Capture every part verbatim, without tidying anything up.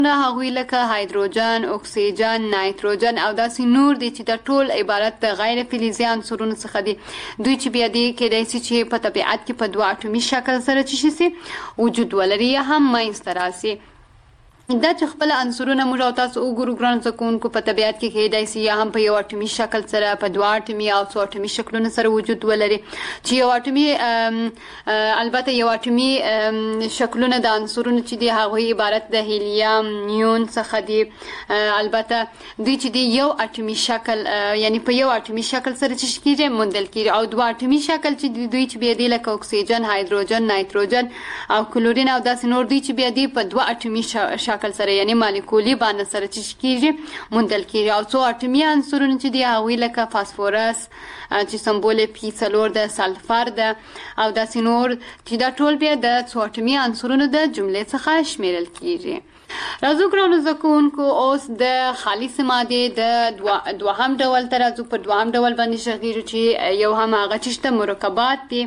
هغوی لکه هایدروجن، اکسیجن، نایتروجن او داسې نور دي چې د ټول عبارت د غیر فلزي عنصرونو څخه دي. دوی چې بیا دي کېدای شي چې په طبیعت کې په دوه اټومي شکل سره چې شي وجود ولري یا هم منځته راسي. دا چې خپل عنصرونه موږ او تاسو وګورو ګرانو زده کوونکو په طبیعت کې کېدای شي یا هم په یو اټومي شکل سره په دوه اټومي او څو اټومي شکلونو سره وجود ولري. چې یو اټومي البته یو اټومي شکلونه د عنصرونو چې دي هغوی عبارت د هیلیم، نیون څخه دي. البته دوی چې دي یو اټومي شکل یعنی په یو اټومي شکل سره چې کېږي موندل کېږي او دوه اټومي شکل چې دوی چې بیا دي لکه اکسیجن، هایدروجن، نایتروجن او کلورین او داسې نور دي چې بیا دي په دوه اټومي شکل سره یعنی مالیکولي باندې سره چې کېږي موندل کېږي. او څو اټومي عنصرونه چې دي هغوی لکه فاسفورس چې سمبول پی څلور د سلفر ده او داسې نور چې دا ټول بیا د څو اټومي عنصرونو د جملې څخه شمیرل کېږي. راځو ګرانو زده کوونکو اوس د خالصې مادې د دوهم ډول ته راځو. په دوهم ډول باندې شغیږو چې یو هم هغه چې شته مرکبات دي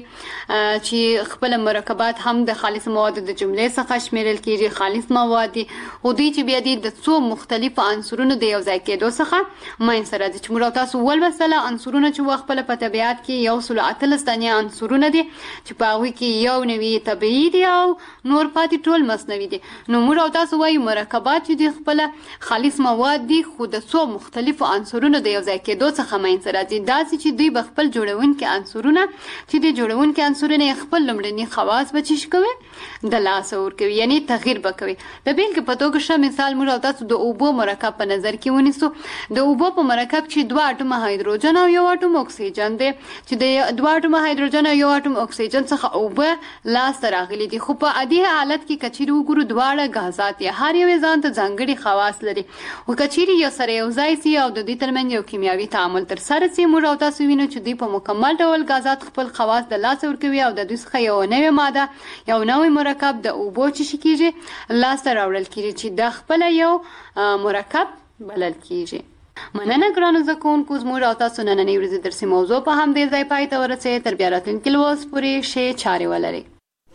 چې خپل مرکبات هم د خالص موادو د جملې څخه شمیرل کېږي. خالص مواد دي خو دوی چې بیا دي د څو مختلفو عنصرونو د یو ځای کېدو څخه منځته راځي. چې موږ تاسو ولوستله عنصرونه چې خپله په طبیعت کې یو سل اتلس دانې عنصرونه دي چې په هغوی کې یو نوي طبیعي دي او نور پاتې ټول مصنوعي دي. نو موږ تاسو وایو مرکبات چې دي خپله خالص مواد دي خو د څو مختلفو عنصرونو د یو ځای کېدو څخه منځته راځي. داسې چې دوی به خپل جوړونکي عنصرونه چې دي جوړونکي عنصرونه یې خپل لومړني خواص به څه کوي د لاسه ورکوي یعنی تغییر به کوي. د بیلګې په توګه ښه مثال موږ تاسو د اوبو مرکب په نظر کې ونیسو. د اوبو په مرکب چې دوه اټومه هایدروجن او یو اټوم اکسیجن دی چې د دوه اټومه هایدروجن او یو اټوم اکسیجن څخه اوبه لاسته راغلي دي. خو په عادي حالت کې که چیرې وګورو دواړه غازات دي هر یو ځان ته ځانګړي خواص لري. خو که چیرې یو سره یو ځای سي او د دوی ترمنځ یو کیمیاوي تعامل ترسره سي موږ او تاسو وینو چې دوی په مکمل ډول غازات خپل خواص د لاسه ورکوي او د دوی څخه یو نوې ماده یو نوی مرکب د اوبو چې کېږي لاسته راوړل کېږي چې دا خپله یو مرکب بلل کېږي. مننه ګرانو زده کوونکو زموږ او تاسو نننۍ ورځې درسي موضوع په همدې ځای پای ته ورسېد. تر بیا راتلونکي لوست پورې ښې چارې ولرئ.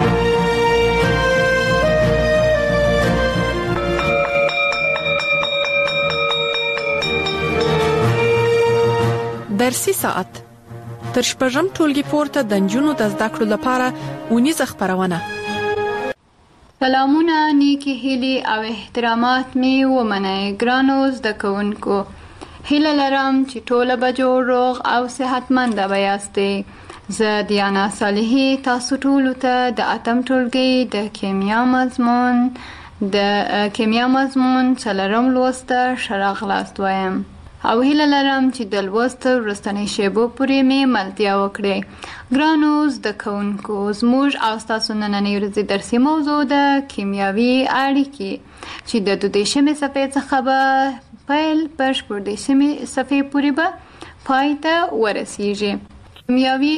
درسي ساعت تر شپږم ټولګي پورته د نجونو د زده کړو لپاره اونیزه خپرونه. سلامونه، نیکی هیلې او احترامات می ومنئ ګرانو زده کوونکو. هیله لرم چې ټوله به جوړ روغ او صحتمنده به یاستئ. زه دیانا صالحي تاسو ټولو ته د اتم ټولګي د کیمیا مضمون د کیمیا مضمون څلورم لوست ته ښه راغلاست وایم او هیله لرم چې د لوست وروستنۍ شیبو پورې مې ملتیا وکړئ. ګرانو زده کوونکو زموږ او ستاسو نننۍ ورځې درسي موضوع د کیمیاوي اړیکې چې د دوه دېرشمې صفحې څخه به پیل پر شپږ دېرشمې صفحې پورې به پای ته ورسیږي. کیمیاوي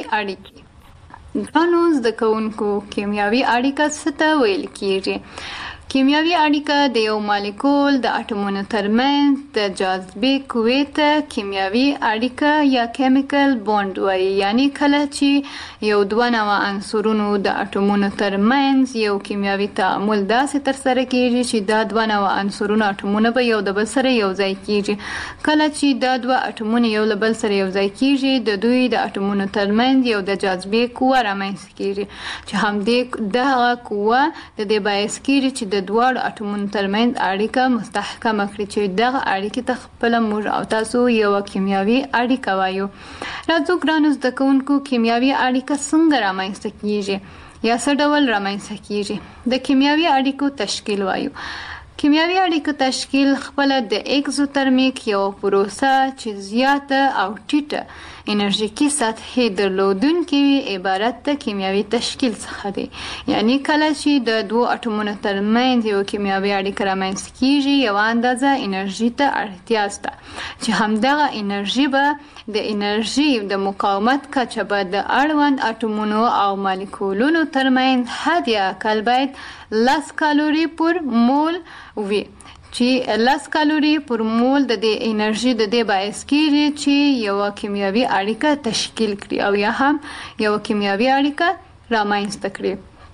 اړیکې ګرانو زده کوونکو کیمیاوي اړیکه څه ته ویل کېږي؟ کیمیاوي اړیکه د یو مالیکول د اټومونو ترمنځ د جاذبې قوې ته کیمیاوي اړیکه یا کیمیکل بوند وایي. یعنی کله چې یو دوه نوع عنصرونو د اټومونو ترمنځ یو کیمیاوي تعامل داسې ترسره کېږي چې دا دوه نوع عنصرونو اټومونه به یو د بل سره یو ځای کېږي. کله چې دا دوه اټومونه یو له بل سره یو ځای کېږي د دوی د اټومونو ترمنځ یو د جاذبې قوه رامنځته کېږي چې همدې دغه قوه د دې باعث کېږي چې د دواړو اټومونو ترمنځ اړیکه مستحکمه کړي چې دغه اړیکې ته خپله موږ او تاسو یوه کیمیاوي اړیکه وایو. راځو ګرانو زده کوونکو کیمیاوي اړیکه څنګه رامنځته کېږي یا څه ډول رامنځته کېږي؟ د کیمیاوي اړیکو تشکیل وایو. کیمیاوي اړیکو تشکیل خپله د اکزوترمیک یو پروسه چې زیاته او ټیټه انرژیکي سطحې درلودونکې وي عبارت د کیمیاوي تشکیل څخه دی. یعنی کله چې د دوو اټومونو ترمنځ یو کیمیاوي اړیکه رامنځته کېږي یوه اندازه انرژي ته اړتیا شته چې همدغه انرژي به د انرژي د مقاومت کچه به د اړوند اټومونو او مالیکولونو ترمنځ حد اقل باید لس کالوري پر مول وي چې لس کالوري پر مول د دې انرژي د دې باعث کېږي چې یوه کیمیاوي اړیکه تشکیل کړي او یا هم یوه کیمیاوي اړیکه رامنځته کړي.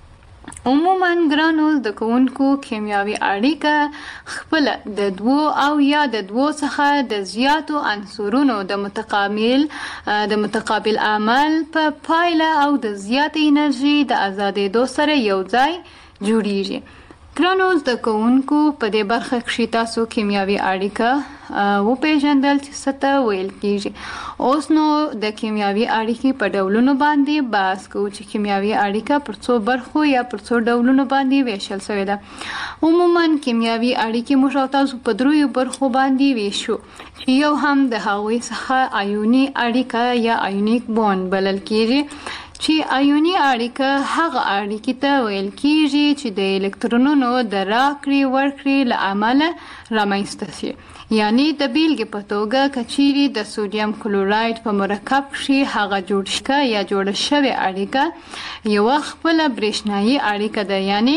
عموما ګرانو زده کوونکو کیمیاوي اړیکه خپل د دوو او یا د دوو څخه د زیاتو عنصرونو د متقابل د متقابل عمل په پایله او د زیات انرژي د ازادېدو سره یو ځای جوړیږي. ګرانو زده کوونکو په دې برخه کې تاسو کیمیاوي اړیکه وپېژندل چې څه ته ویل کېږي. اوس نو د کیمیاوي اړیکې په ډولونو باندې بحث کوو چې کیمیاوي اړیکه پر څو برخو یا پر څو ډولونو باندې ویشل شوې ده. عموما کیمیاوي اړیکې موږ او تاسو په دریو برخو باندې ویشو چې یو هم د هغوی څخه آیوني اړیکه یا آیونیک بوند بلل کېږي چې آیوني اړیکه هغه اړیکې ته ویل کېږي چې د الکترونونو د راکړې ورکړې له امله رامنځته شي. یعنی د بیلګې په توګه که چیرې د سوډیم کلوراید په مرکب کښې هغه جوړ شوه یا جوړه شوې اړیکه یوه خپله برېښنایي اړیکه ده. یعنی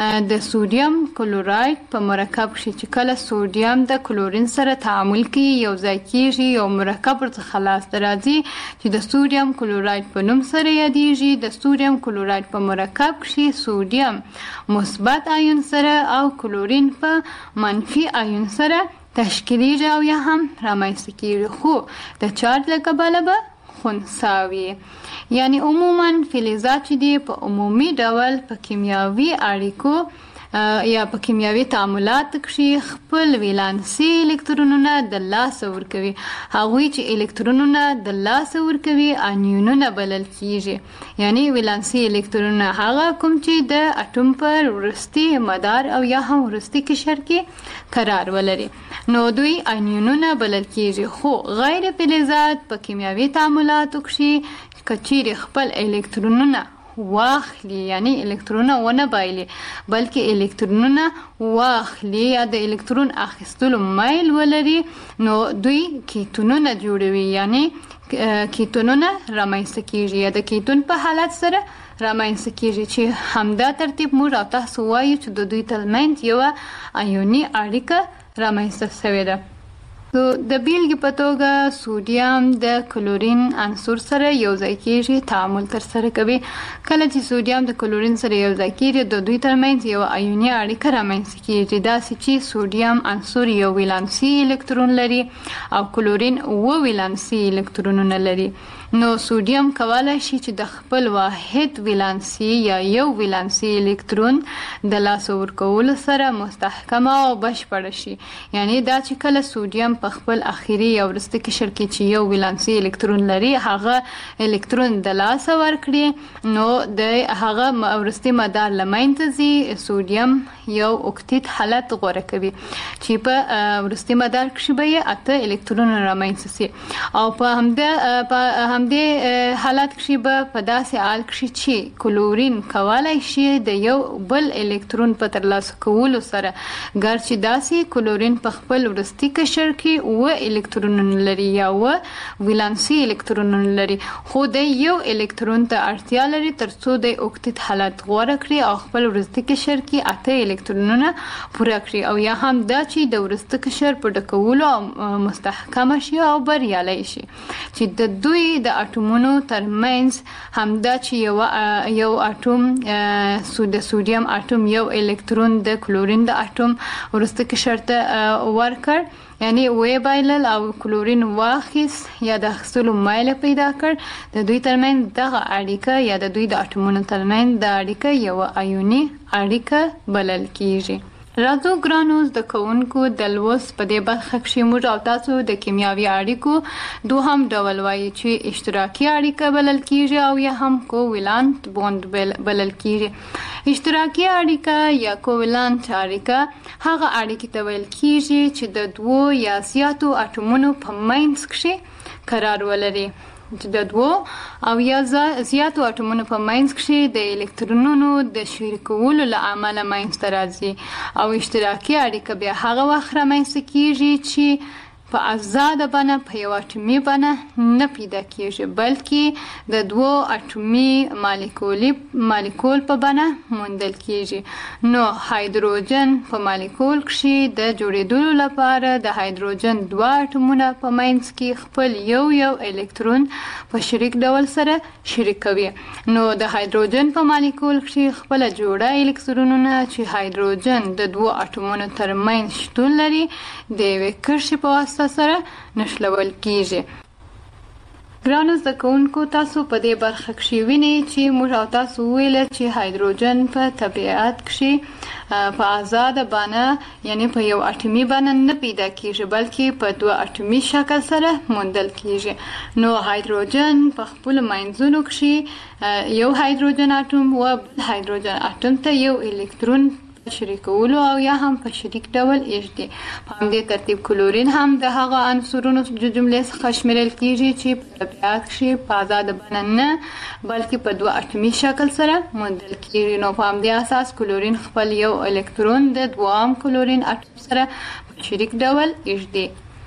د سوډیم کلوراید په مرکب کښې چې کله سوډیم د کلورین سره تعامل کوي یو ځای کېږي یو مرکب ورڅخه لاسته راځي چې د سوډیم کلوراید په نوم سره یادیږي. د سوډیم کلوراید په مرکب کښې سوډیم مثبت آیون سره او کلورین په منفي آیون سره تشکیلیږي او یا هم رامنځته کېږي خو د چارج له کبله به خنثی وي. یعنی عموما فلزات چې دي په عمومي ډول په کیمیاوي اړیکو یا په کیمیاوي تعاملات کې خپل ولانسي الکترونونه د لاسه ورکوي. هغوی چې الکترونونه د لاسه ورکوي انیونونه بلل کیږي. یعنی ولانسي الکترونونه هغه کوم چې د اټوم پر وروستي مدار او یا هم وروستي قشر کې قرار ولري نو دوی انیونونه بلل کیږي. خو غیر فلزات په کیمیاوي تعاملاتو کې کچیر خپل الکترونونه واخلي یعنی الکترونونه ونه بایلي بلکې الکترونونه واخلي یا د الکترون اخیستلو میل ولري نو دوی کیتونونه جوړوي. یعنی کیتونونه رامنځته کیږي یا د کیتون په حالت سره رامنځته کیږي چې همدا ترتیب موږ او تاسو وایو چې د دوی ترمنځ یوه آیوني اړیکه رامنځته شوې ده. د بیلګې په توګه سوډیم د کلورین عنصر سره یو ځای کېږي تعامل ترسره کوي. کله چې سوډیم د کلورین سره یو ځای کېږي د دوی ترمنځ یوه آیوني اړیکه رامنځته کېږي داسې چې سوډیم عنصر یو ولانسي الکترون لري او کلورین اوه ولانسي الکترونونه لري. نو سوډیم کولی شي چې د خپل واحد ولانسي یا یو ولانسي الکترون د لاسه ورکولو سره مستحکمه او بشپړه شي. یعنی دا چې کله سوډیم په خپل اخیری یا وروستي قشر کې چې یو ولانسي الکترون لري هغه الکترون د لاسه ورکړي نو د هغه وروستي مدار له منځه ځي. سوډیم یو اوکتیت حالت غوره کوي چې په وروستي مدار کښې به یې اته الکترونونه رامنځته سي او په همدې په همدې حالت کښې به په داسې حال کښې چې کلورین کولی شي د یو بل الکترون په ترلاسه کولو سره ګرچې داسې کلورین په خپل وروستي قشر کې اوه الکترونونه لري یا اوه ولانسي الکترونونه لري خو د یو الکترون ته اړتیا لري تر څو د اوکتیت حالت غوره کړي او خپل وروستي قشر کې اته الکترونونه پوره کړي او یا هم دا چې د وروستي قشر په ډکولو مستحکمه شي او بریالی شي چې د دوی د اټومونو ترمنځ همدا چې یو یو اټوم د سوډیم اټوم یو الکترون د کلورین د اټوم وروستي قشر ته ورکړ یعنی وی بایلل او کلورین واخیست یا د اخیستلو میل پیدا کړ د دوی ترمنځ دغه اړیکه یا د دوی د اټومونو ترمنځ د اړیکه یوه آیوني اړیکه بلل کیږي. راځو ګرانو زده کوونکو د لوست په دې برخه کښې موږ او تاسو د کیمیاوي اړیکو دوهم ډول وایي چې اشتراکي اړیکه بلل کیږي او یا هم کوولانت بوند بلل کیږي. اشتراکي اړیکه یا کوولانت اړیکه هغه اړیکې ته ویل کیږي چې د دوو یا زیاتو اټومونو په منځ کښې قرار ولري چې د دوو او یا زیاتو اټومونو په منځ کښې د الکترونونو د شریکولو له امله منځته راځي او اشتراکي اړیکه بیا هغه وخت رامنځته کیږي چې په آزاده بڼه په یو اټومي بڼه نه پیدا کیږي بلکې د دوو اټومي مالیکولي مالیکول په بڼه موندل کیږي. نو هایدروجن په مالیکول کې د جوړېدلو لپاره د هایدروجن دوه اټومونه په منځ کې خپل یو یو الکترون په شریک ډول سره شریکوي. نو د هایدروجن په مالیکول کې خپل جوړه الکترونونه چې هایدروجن د دوه اټومونو ترمنځ شتون لري د یوې کرښې په واسطه سره نښلول کیږي. ګرانو زده کوونکو، تاسو په دې برخه کې وینئ چې موږ او تاسو ویل چې هایدروجن په طبیعت کې په آزاده بڼه یعنی په یو اټومي بڼه نه پیدا کیږي بلکې په دوه اټومي شکل سره موندل کیږي. نو هایدروجن په خپل منځونو کې یو هایدروجن اټوم او بل هایدروجن اټوم ته یو الکترون شریکولو او یا هم په شریک ډول ایږدي. په همدې ترتیب کلورین هم د هغه عنصرونو د جملې څخه شمیرل کیږي چې په طبیعت کې په آزاده بڼه نه بلکې په دوه اټومي شکل سره موندل کیږي. نو په همدې اساس کلورین خپل یو الکترون د دوام کلورین اټوم سره په شریک ډول ایږدي.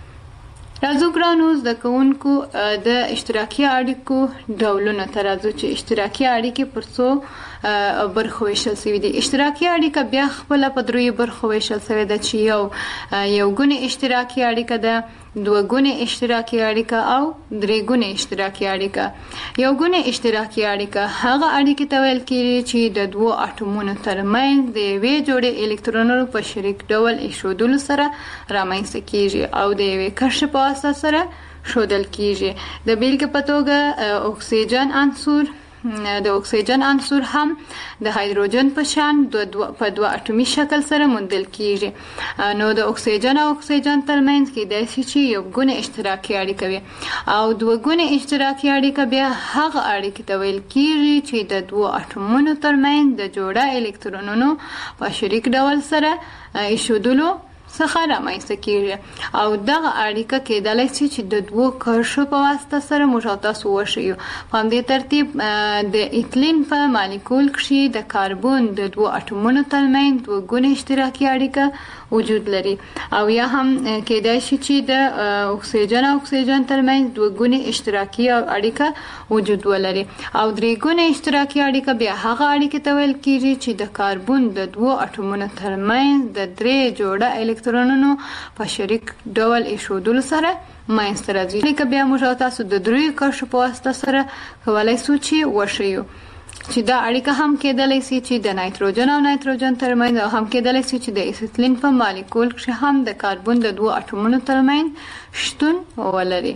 راځو ګرانو زده کوونکو د اشتراکي اړیکو ډولونه ته راځو چې اشتراکي اړیکې پر څو برخو ویشل شوي دي. اشتراکي اړیکه بیا خپله په دریو برخو ویشل شوې ده چې یو یو ګونې اشتراکي اړیکه ده، دوه ګونې اشتراکي اړیکه او درې ګونې اشتراکي اړیکه. یو ګونې اشتراکي اړیکه هغه اړیکې ته ویل کېږي چې د دوو اټومونو ترمنځ د یوې جوړې الکترونونو په شریک ډول ایښودلو سره رامنځته کېږي او د یوې کرښې په واسطه سره ښودل کېږي. د بیلګې په توګه اکسیجن عنصر د اکسیجن عنصر هم د هایدروجن په شان په دوه اټومي شکل سره موندل کیږي. نو د اکسیجن او اکسیجن ترمنځ کېدای شي چې یو ګونې اشتراکي اړیکه وي او دوه ګونې اشتراکي اړیکه بیا هغه اړیکې ته ویل کیږي چې د دوه اټومونو ترمنځ د جوړه الکترونونو په شریک ډول سره ایښودلو څخه رامنځته کیږي او دغه اړیکه کېدلی شي چې د دوو کرښو په واسطه سره موږ او تاسو وښیو. په همدې ترتیب د ایتلین په مالیکول کې د کاربون د دوو اټومونو ترمنځ دوه ګونې اشتراکي اړیکه وجود لري او یا هم کېدای شي چې د اکسیجن او اکسیجن ترمنځ دوه ګونې اشتراکي اړیکه وجود ولري او درې ګونې اشتراکي اړیکه بیا هغه اړیکې ته ویل کېږي چې د کاربون د دوو اټومونو ترمنځ د درې جوړه الکترونونو په شریک ډول ایښودلو سره منځته راځي. لکه بیا موږ او تاسو د دریو کرښو په واسطه سره کولی شو چې وښیو چې دا اړیکه هم کېدلی شي چې د نایتروجن او نایتروجن ترمنځ او هم کېدلی شي چې د ایسیټلین په مالیکول کې هم د کاربون د دوو اټومونو ترمنځ شتون ولري.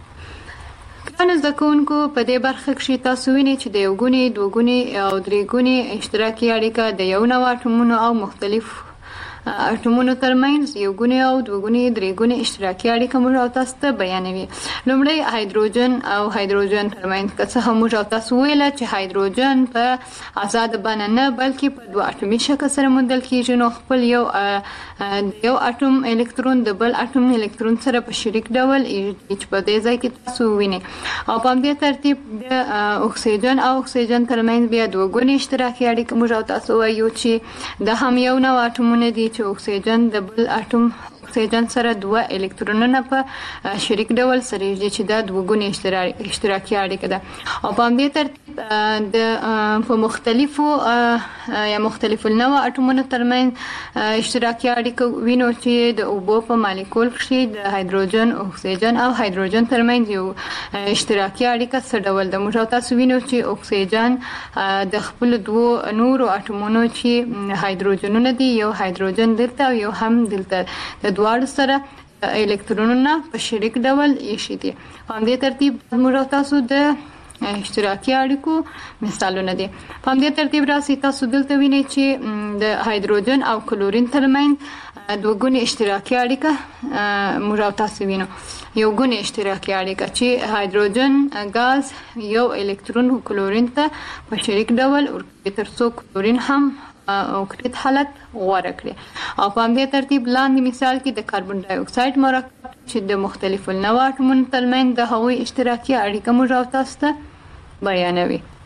ګرانو زده کوونکو، په دې برخه کې تاسو وینئ چې د یو ګونې، دوه ګونې او درې ګونې اشتراکي اړیکه د یو نوع اټومونو او مختلف اټومونو ترمنځ یو ګونې او دوه ګونې درې ګونې اشتراکي اړیکه موږ او تاسو ته بیانوي. لومړی هایدروجن او هایدروجن ترمنځ که څه هم موږ او تاسو ویله چې هایدروجن په آزاده بڼه نه بلکې په دوه اټومي شکل سره موندل کېږي نو خپل یو یو اټوم الکترون د بل اټوم الکترون سره په شریک ډول چې په دې ځای کې تاسو وینئ او په همدې ترتیب د اکسیجن او اکسیجن ترمنځ بیا دوه ګونې اشتراکي اړیکه موږ او تاسو وایو چې دا هم یو نوع اټومونه دي چې اکسیجن د بل اټوم اکسیجن سره دوه الکترونونه په شریک ډول سره ایږدي چې دا دوه ګونې اشتراکي اړیکه ده او په همدې ترتیب د په مختلفو یا مختلفو النوع اټومونو ترمنځ اشتراکي اړیکه وینو چې د اوبو په مالیکول کې د هایدروجن، اکسیجن او هایدروجن ترمنځ یو اشتراکي اړیکه څه ډول ده. موږ تاسو وینو چې اکسیجن د خپل دوو نورو اټومونو چې هایدروجنونه دي، یو هایدروجن دلته او یو هم دلته، د دواړو سره الکترونونه په شریک ډول ایښي دي. په همدې ترتیب موږ تاسو د اشتراکي اړیکو مثالونه دي. په همدې ترتیب راسي تاسو دلته وینئ چې د هایدروجن او کلورین ترمنځ دوه ګونې اشتراکي اړیکه موږ تاسو وینو. یو ګونې اشتراکي اړیکه چې هایدروجن غاز یو الکترون کلورین ته په شریک ډول ورکوي تر څو کلورین هم اوکتیت حالت غوره کړي او په همدې ترتیب لاندې مثال کې د کاربن ډای اکساید مرکب چې د مختلفو النوع اټومونو ترمنځ د هغوی اشتراکي اړیکه موږ او تاسو ته بیانوي.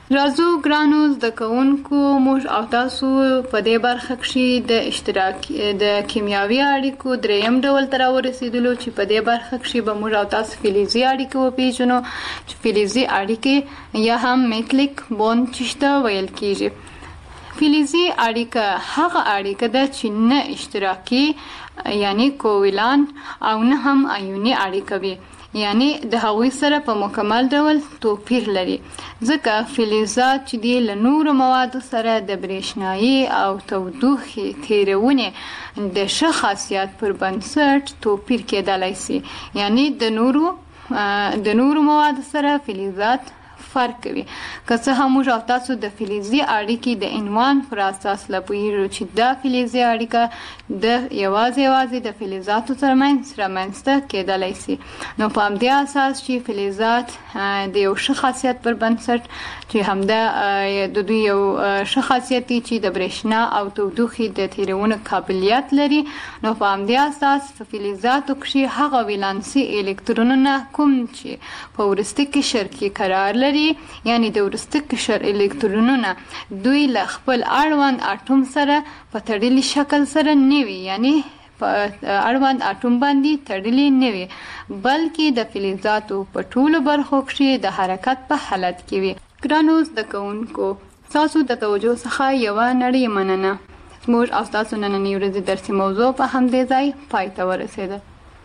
راځو ګرانو زده کوونکو موږ او تاسو په دې برخه کې د اشتراک د کیمیاوي اړیکو دریم ډول ته راورسېدلو چې په دې برخه کې به موږ او تاسو فلزي اړیکې وپېژنو چې فلزي اړیکې یا هم میټلیک بوند چې ویل کېږي. فلزي اړیکه هغه اړیکه ده چې نه اشتراکي یعنی کوولانت او نه هم آیوني اړیکه وي، یعنی د هغوی سره په مکمل ډول توپیر لري، ځکه فلزات چې دي له نورو موادو سره د برېښنایي او تودوخې تیرونې د ښه خاصیت پر بنسټ توپیر کېدلی سي، یعنی د نورو د نورو موادو سره فلزات فرق کوي. که څه هم موږ او تاسو د فلزي اړیکې د عنوان پر اساس لا پوهیږو چې دا فلزي اړیکه د یوازې یوازې د فلزاتو ترمنځ رامنځته کېدلی سي، نو په همدې اساس چې فلزات د یو ښه خاصیت پر بنسټ چې همدا د دوی یو ښه خاصیت دی چې د برېښنا او تودوخې د تیرونو قابلیت لري، نو په همدې اساس په فلزاتو کښې هغه ولانسي الکترونونه کوم چې په وروستي قشر کې قرار لري، یعنی د وروستي قشر الکترونونه دوی له خپل اړوند اټوم سره په تړلي شکل سره نه وي، یعنی په اړوند اټوم باندې تړلي نه وي، بلکې د فلزاتو په ټولو برخو کښې د حرکت په حالت کې وي. ګرانو زده کوونکو، تاسو د توجه څخه یوه نړۍ مننه. زموږ او تاسو نننۍ ورځې درسي موضوع په همدې ځای پای ته ورسېده.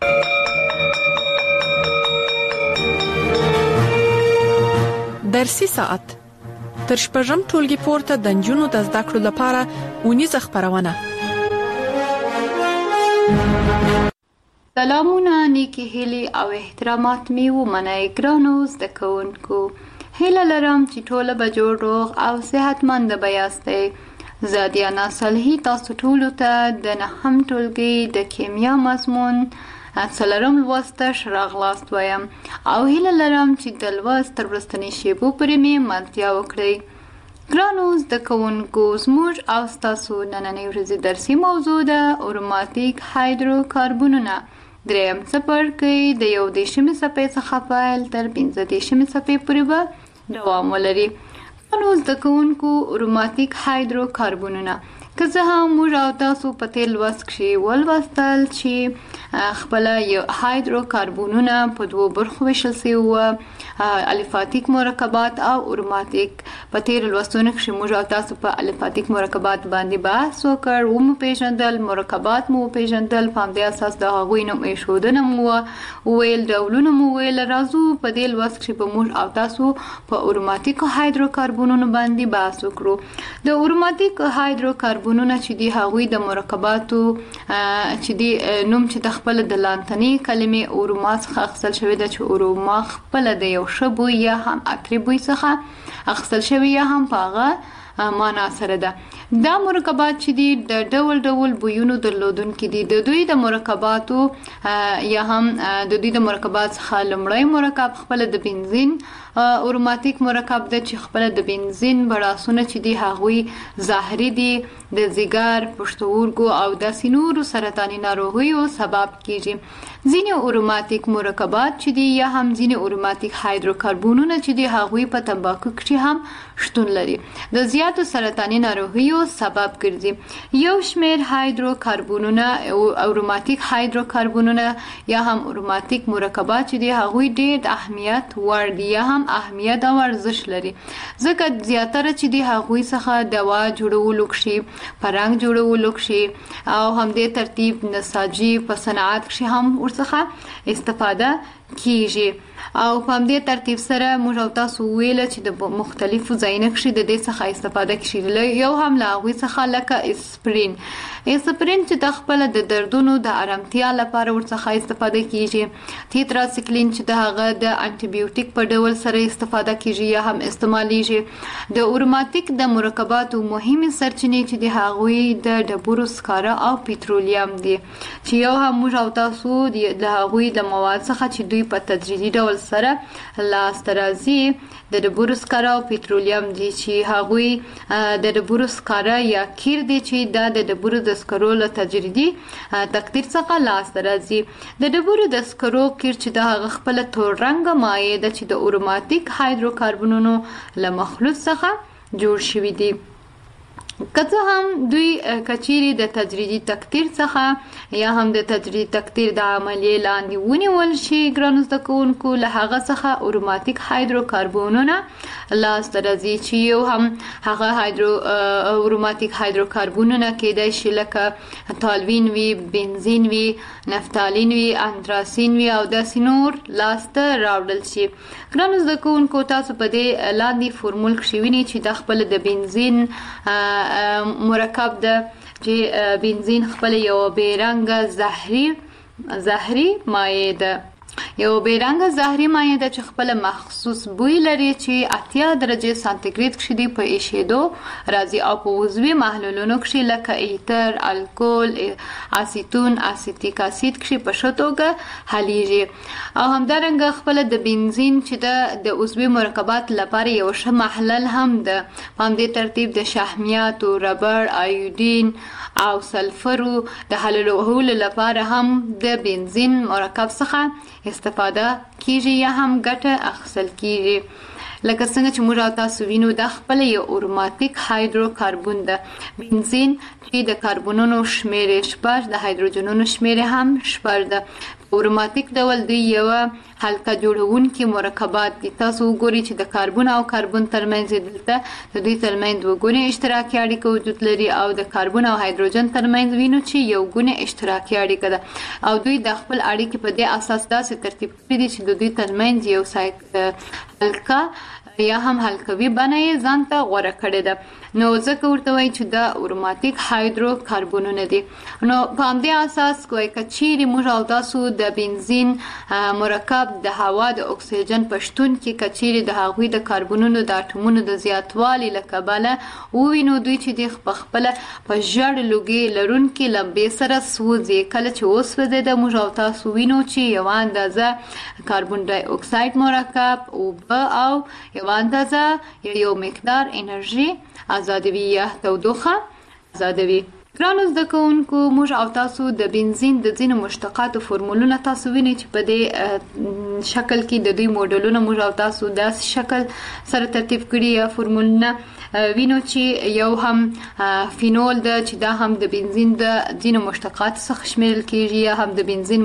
درسي ساعت تر شپږم ټولګي پورته د نجونو د زده کړو لپاره ونیزه خپرونه. سلامونه، نیکی هیلې او احترامات می ومنئ ګرانو زده کوونکو. هیله لرم چې ټوله به جوړ روغ او صحتمند به یاستئ. زه دیانا صالحي تاسو ټولو ته د نهم ټولګي د کیمیا مضمون څلورم لوست ته راغلاست وایم او هیله لرم چې د لوست تر وروستنۍ شیبو پورې مې ملتیا وکړئ. ګرانو زده کوونکو، زموږ او ستاسو نننۍ ورځې درسي موضوع ده اروماتیک هایدروکاربنونه. دریم څپرکی د یو دېرشمې صفحې څخه پیل تر پنځه دېرشمې صفحې پورې به دوام ولري. ګرانو زده کوونکو، اروماتیک هایدروکاربنونه که څه هم موږ او تاسو په تېر لوست کښې ولوستل چې خپله یو هایدروکاربنونه په دوو برخو ویشل سوي وه، الفاتیک مرکبات او اروماتیک. په تېرو لوستونو کښې موږ او تاسو په الفاتیک مرکبات باندې بحث وکړ، ومو پېژندل، مرکبات مو وپېژندل، په همدې اساس د هغوی نوم ایښودنه مو وویل، ډولونه مو وویل. راځو په دې لوست کښې به موږ او تاسو په اروماتیکو هایدروکاربنونو باندې بحث وکړو. د اروماتیک هایدروکاربنونه چې دي هغوی د مرکباتو چې دي نوم چې د خپل د لاتیني کلمې اوروما څخه اخیستل شوی ده، چې اوروما خپله د یو ښه بوی یا هم عطري بوی څخه اخیستل شوی یا هم په هغه معنا سره ده. دا مرکبات چې دي د ډول ډول بویونو درلودونکي دي. د دوی د مرکباتو یا هم د دوی د مرکبات څخه لومړی مرکب خپله د بنزین اروماتیک مرکب ده، چې خپله د بنزین بړاسونه چې دي هغوی ظاهري دي، د ځیګر، پښتورګو او داسې نورو سرطاني ناروغیو سبب کیږي. ځینې اروماتیک مرکبات چې دي یا هم ځینې اروماتیک هایدروکاربنونه چې دي هغوی په تنباکو کښې هم شتون لري، د زیاتو سرطاني ناروغیو سبب ګرځي. یو شمېر هایدروکاربنونه اروماتیک هایدروکاربنونه یا هم اروماتیک مرکبات چې دي هغوی ډېر د اهمیت وړ دي یا هم اهمیت او ارزښت لري، ځکه زیاتره چې دي هغوی څخه دوا جوړولو کښې، په رنګ جوړولو کښې او همدې ترتیب نساجي په صنعت کښې هم ورڅخه استفاده کیږي. او په همدې ترتیب سره موږ او تاسو ویله چې د مختلفو ځایونو کښې د دې څخه استفاده کیږي. یو هم له هغوی څخه لکه اسپرین اسپرین چې د خپله د دردونو د ارامتیا لپاره ورڅخه استفاده کیږي. تیتراسیکلین چې د هغه د انټي بیوټیک په ډول سره استفاده کیږي یا هم استعمالیږي. د اروماتیک د مرکباتو مهمې سرچینې چې د هغوی د ډبرو سکاره او پټرولیم دي، چې یو هم موږ او تاسو د هغوی د مواد څخه چې دوی دوی په تدریجي ډول سره لاسته راځي. د ډبرو سکاره او پټرولیم دي چې هغوی د ډبرو سکاره یا قیر دي چې دا د ډبرو د سکرو له تدریجي تقدیر څخه لاسته راځي. د ډبرو د سکرو قیر چې د هغه خپل تور رنګه مایع ده چې د اروماتیک هایدروکاربنونو له مخلوط څخه جوړ شوي دي. که څه هم دوی کچيري د تدریجي تقدیر څخه یا هم د تدریجي تقدیر د عملیې لاندې ونیول شي، ګرانو زده کوونکو له هغه څخه اروماتیک هایدروکاربنونه لاسته راځي چې یو هم هغه هایدرو اروماتیک هایدروکاربنونه کېدای شي لکه تالوین وي، بنزین وي، نفتالین وي، انتراسین وي او داسې نور لاسته راوړل شي. ګرانو زده کوونکو تاسو په دې لاندې فورمول کې وینئ چې د خپل د بنزین مرکب ده چې بنزین خپل یو بیرنګ زهري زهري مایع ده، یو بیرنګ زهري مایع ده چې خپل مخصوص بوی لري چې اتیا درجه سانتیګریډ کې دی په ایشېدو راځي او په عضوي محلولونو کې لکه ایتر، الکول، اسیتون، اسیتیک اسید کې په شتوګه حلیږي. او همدارنګه خپل د بنزین چې د عضوي مرکبات لپاره یو ښه محلل هم ده. په همدې ترتیب د شحمیات او ربړ، ایودین او سلفرو د حلولو لپاره هم د بنزین مرکب څخه استفاده کیږي یا هم ګټه اخیستل کیږي. لکه څنګه چې موږ تاسو وینو دا خپل یو اروماتیک هایدروکاربن ده. بنزین چې د کاربونونو شمیر شپږ، د هایدروجنونو شمیر هم شپږ ده. اروماتیک ډول دوی یو حلقه جوړونکي مرکبات دي. تاسو وګورئ چې د کاربن او کاربن ترمنځ دلته د دوی ترمنځ دوه ګونې اشتراکي اړیکه وجود لري او د کاربن او هایدروجن ترمنځ وینو چې یو ګونې اشتراکي اړیکه ده او دوی د خپل اړیکې په دې اساس داسې ترتیب کړي دي چې د دوی ترمنځ یو سایت حلقه یا هم حلقوي بڼه یې ځان ته غوره کړې ده. نو ځکه ورته وایي چې دا اروماتیک هایدروکاربنونه دي. نو په همدې اساس کوی کچيري موږ او تاسو د بنزین مرکب د هوا د اکسیجن په شتون کې کچيري د هغوی د کاربنونو د اټومونو د زیاتوالي له کبله ووینو دوی چې د خپل په ژړ لوګي لرونکي لمبې سره سوځي. کله چې وسوځي د موږ او تاسو وینو چې یو اندازه کاربن ډای اکساید مرکب او او یو اندازه یو مقدار انرژي آزادوي یا تودوخه آزادوي. ګرانو زده کوونکو موږ او تاسو د بنزین د ځینو مشتقاتو فورمولونه تاسو وینئ چې په دې شکل کې د دوی موډلونه موږ او تاسو داسې شکل سره ترتیب کړي یا فورمولونه وینو چې یو هم فینول ده چې دا هم د بنزین د ځینو مشتقاتو څخه شمیرل کیږي یا هم د بنزین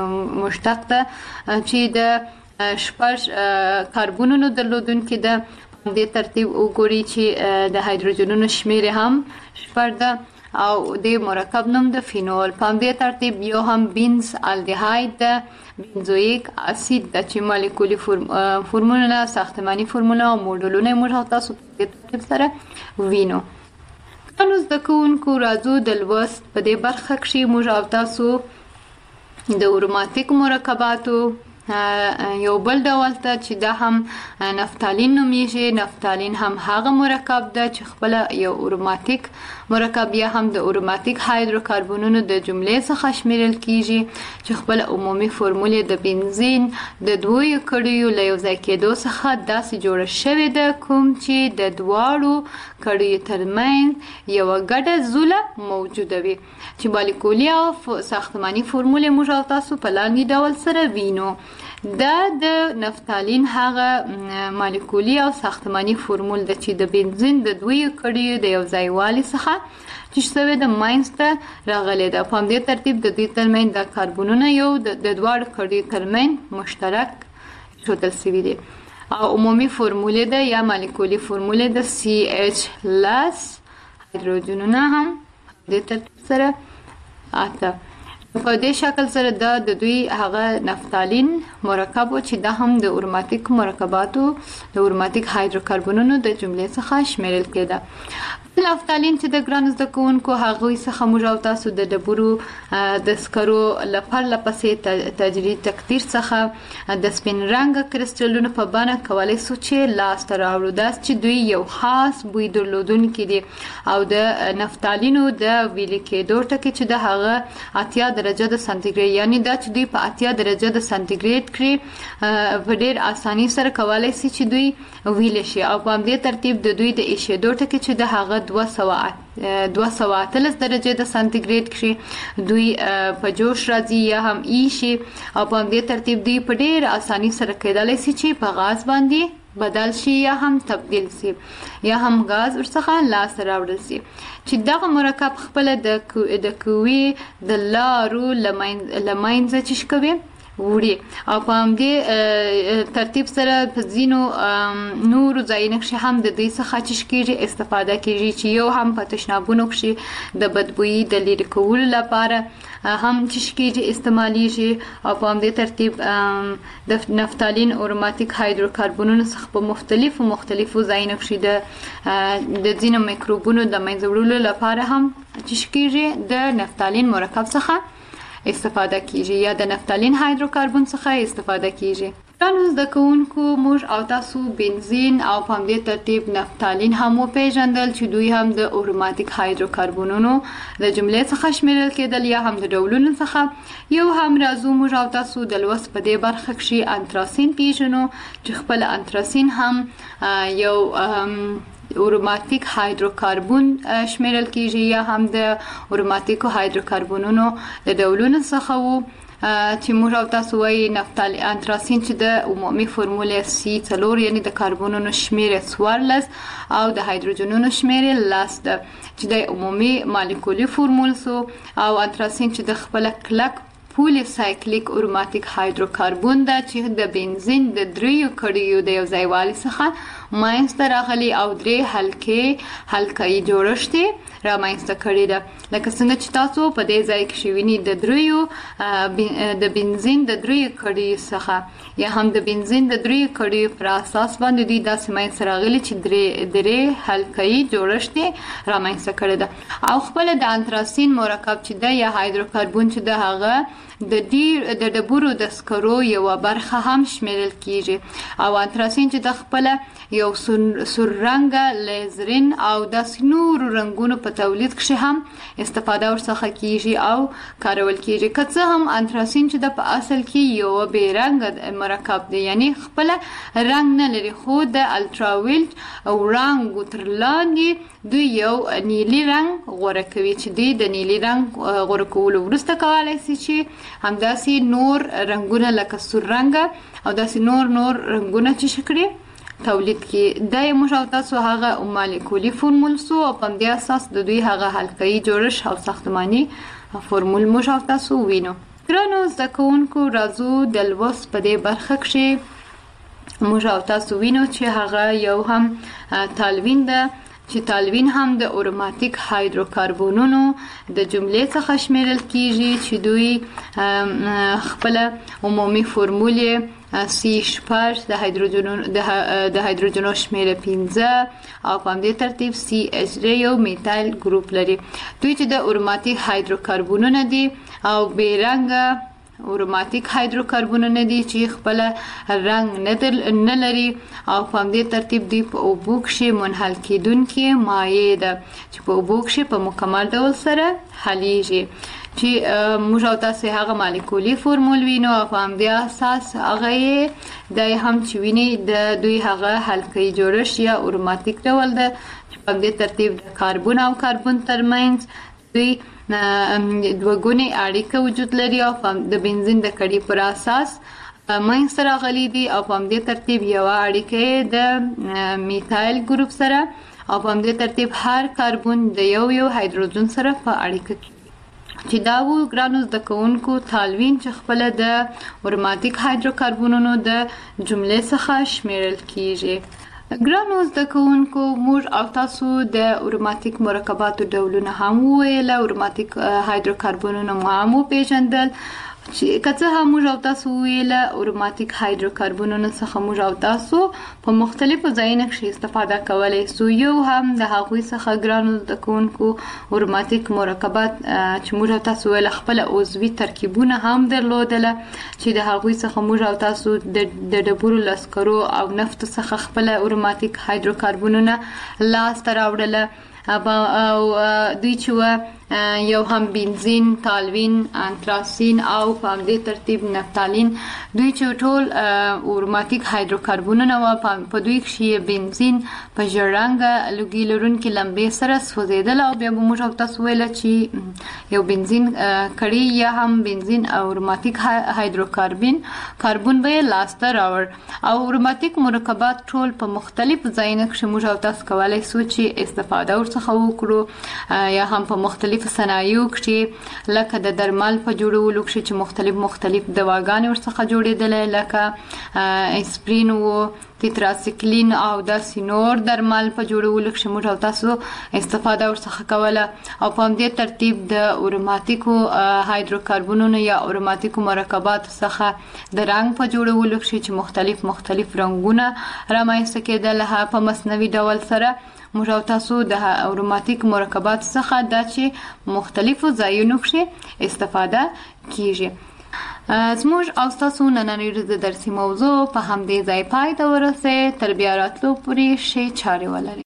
مشتق ده چې د شپږ کاربونونو درلودونکي ده. په دې ترتیب وګورئ چې د هایدروجنونو شمیر هم شپږ ده او د مرکب نوم د فینول. په دې ترتیب یو هم بنز الډیهاید ده، بنزویک اسید د چې مالیکولي فورموله، ساختماني فورموله او موډلونه موږ تاسو په دې ترتیب سره وینو. نو زده کوونکو راځو د لوست په دې برخه کې موږ او تاسو د اروماتیک مرکباتو یو بل ډول ته چې دا هم نفتالین نومیږي. نفتالین هم هغه مرکب ده چې خپل یو اروماتیک مرکب یا هم د اروماتیک هایدروکاربنونو د جملې څخه شمیرل کیږي چې خپل عمومي فورموله د بنزین د دوه کړیو له یو ځای کېدو څخه داسې جوړه شوې ده کوم چې د دواړو کړیو ترمنځ یو ګډه زوله موجوده وي چې مالیکولي او ساختماني فورموله موږ او تاسو په لاندې ډول سره وینو. دا د نفتالین هغه مالیکولي او ساختماني فورمول ده چې د بنزین د دوی کړیو د یو ځای والي څخه چې شوی د ماینسته راغلی ده. په همدې ترتیب د دوی ترمنځ د کاربونونه یو د دواړو کړیو ترمنځ مشترک ښودل شوي دي او عمومي فورموله ده یا مالیکولي فورموله ده سی ایچ لس. هایدروجنونه هم د ترتیب سره اته. په دې شکل سره دا د دوی هغه نفتالین مرکب چې دا هم د اروماتیک مرکباتو د اروماتیک هایدروکاربنونو د جملې څخه شمیرل کېده. نفتالین چې د ګران زده کوونکو هغوی څخه موږ او تاسو د ډبرو د سکرو لپاره لپسې تجرید تقدیر څخه د سپین رنګ کرسټلونو په بڼه کولای سو چې لاس ته راوړو دا چې دوی یو خاص بوی درلودونکي دي او د نفتالینو د ویل کېدو ټکي چې د هغه اتیا درجه د سانتیګریډ یعنی دا چې دوی په اتیا درجه د سانتیګریډ کې په ډېر اساني سره کولای شي چې دوی ویل شي او په دې ترتیب د دوی د ایشېدو ټکي چې د هغه دوه سوه اتلس درجه د سانتیګریډ کې دوی په جوش راځي یا هم ایشي او په دې ترتیب دوی په ډېر اساني سره کېدلی شي چې په غاز باندې بدل شي یا هم تبدیل شي یا هم غاز ورڅخه لاس راوړل شي چې دغه مرکب خپل د د قوي د لارو لماینځ چې کوي وړي او په همدې ترتیب سره په ځینو نورو ځایونو کې هم د دې څخه چې کېږي استفاده کېږي چې یو هم په تشنابونو کې د بدبویي د لرې کولو لپاره هم چې کېږي استعمالېږي او په همدې ترتیب د نفتالین اروماتیک هایدروکاربونونو څخه په مختلفو مختلفو ځایونو کې د د ځینو میکروبونو د منځه وړلو لپاره هم چې کېږي د نفتالین مرکب څخه استفاده کیږي یا د نفتالین هایدروکاربون څخه استفاده کیږي نو زده کوونکو موږ او تاسو بنزین او په همدې ترتیب نفتالین هم وپېژندل چې دوی هم د اروماتیک هایدروکاربونونو د جملې څخه شمیرل کېدل یا هم د ډولونو څخه یو هم راځو موږ او تاسو د لوست په دې برخه کې انتراسین پیژنو چې خپل انتراسین هم یو اروماتیک هایدروکاربون شمیرل کیږي یا هم د اروماتیکو هایدروکاربونونو د ډولونو څخه وو چې موږ او تاسو وايي نفتالین انتراسین چې د عمومي فورموله سی څلور یعنی د کاربونونو شمیره څوارلس او د هایدروجنونو شمیره لس ده چې د عمومي مالیکولي فورمول سو او انتراسین چې د خپل کلک پولی سایکلیک اروماتیک هایدروکاربون ده چې د بنزین د دریو کړیو د یو ځایوالي څخه ماینسته راغلي او درې حلقې حلقه‌ای جوړښت رامنځته کړي ده لکه څنګه چې تاسو په دې ځای کې شویني د دریو د بنزین د دریو کړیو څخه یا هم د بنزین د دریو کړیو پر اساس باندې دوی داسې ماینسته راغلي چې درې درې حلقه‌ای جوړښت رامنځته کړي ده او خپل د انتراسین مرکب چې ده یا هایدروکاربون چې ده هغه د ډیر د ډبرو د سکرو یو برخه هم شمیرل کیږي او انتراسین چې د خپل یو سور رنګ لیزرین او د نور رنگونو په تولید کې هم استفاده ورڅخه کیږي او کارول کیږي که څه هم انتراسین چې د په اصل کې یو به رنګ مرکب دی یعنی خپل رنګ نه لري خو د الټراویلټ او رنګ تر لاندې دوی یو نیلی رنګ غوره کوي چې دی د نیلی رنګ غوره کولو وروسته کولای شي چې همداسې نور رنگونه لکه سور رنګ او داسې نور نور رنگونه چې شکري تولید کې د موږ او تاسو هغه مالیکولي فورمول سو او په دې اساس د دوی هغه حلقه‌ای جوړښت او ساختماني فورمول موږ او تاسو وینو ګرانو زده کوونکو راځو د لوست په دې برخه کې موږ او تاسو وینو چې هغه یو هم تالوین ده چې تالوین هم د اروماتیک هایدروکاربونونو د جملې څخه شمیرل کیږي چې دوی خپل عمومي فورموله سی شپږ د هایدروجنونو د هایدروجنونو شمیره پنځه او په دې ترتیب سی اچ یو میتایل ګروپ لري دوی چې د اروماتیک هایدروکاربونونه دي او بیرنګ اروماتیک هایدروکاربونونه دي چې خپل رنګ نه لري او په دې ترتیب دوی په اوبو کې منحل کېدونکي مایع ده چې په اوبو کې په مکمل ډول سره حلیږي چې موږ او تاسو هغه مالیکولي فورمول وینو او په دې اساس هغه د هم چې ویني د دوی هغه حلقه‌ای جوړښت یا اروماتیک ډول ده چې په دې ترتیب د کاربن او کاربن ترمنځ دوی دوګونی اړیکه وجود لري او د بنزین د کړي پر اساس ماین سره غلي دي او په دې ترتیب یو اړیکه د میتایل ګروپ سره او په دې ترتیب هر کاربن د یو یو هایدروجن سره په اړیکه کې چې دا و ګرانو زده کوونکو تالوین چې خپل د اروماتیک هایدروکاربونونو د جملې څخه شمیرل کیږي ګرانو زده کوونکو موږ او تاسو د اروماتیک مرکباتو ډولونه هم ویل اروماتیک هایدروکاربونونه هم پیژندل چې کڅه هم موږ او تاسو ویل اروماتیک هایدروکاربونونو څخه موږ او تاسو په مختلفو ځایونو کې استفاده کولای سو. یو هم د هغوی څخه ګرانو د کوونکو اروماتیک مرکبات چې موږ او تاسو ویل خپل عضوي ترکیبونه هم درلودل چې د هغوی څخه موږ او تاسو د ډبرو لسکرو او نفت څخه خپل اروماتیک هایدروکاربونونه لاس ته راوړل او دوی چې یو هم بنزین، تالوین، انتراسین او په همدې ترتیب نفتالین. دوی چې ټول اروماتیک هایدروکاربونونه و په دوی کې بنزین په ژړ رنګه لوګي لرونکي لمبې سره سوځېدل او بیا به موږ او تاسو ویل چې یو بنزین کړي یا هم بنزین او اروماتیک هایدروکاربن کاربون به لاسته راوړ. او اروماتیک مرکبات ټول په مختلف ځایونو کې موږ او تاسو کولای سو چې استفاده ورڅخه وکړو یا هم په مختلف په صنایعو کې لکه د درمل په جوړولو کې چې مختلف مختلف دواګانې ورڅخه جوړېدلې لکه اسپرین او تیتراسیکلین او د سینور درمل په جوړولو کې موږ او تاسو استفاده ورڅخه کوله. او په همدې ترتیب د اروماتیکو هایدروکاربونونو یا اروماتیکو مرکبات څخه د رنګ په جوړولو کې چې مختلف مختلف رنگونه رامنځته کېدل په مصنوعي ډول سره موږ او تاسو د اروماتیک مرکبات څخه د چې مختلفو ځایونو کې استفاده کیږي. زموږ او تاسو نننۍ ورځې درسي موضوع په همدې ځای پای ته ورسېد. تر بیا راتلو پورې ښې چارې ولرئ.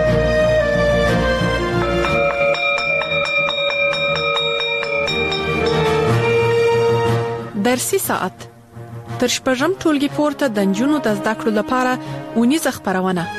درسي ساعت تر شپږم ټولګي پورته د نجونو د زده کړو لپاره اونیزه خپرونه.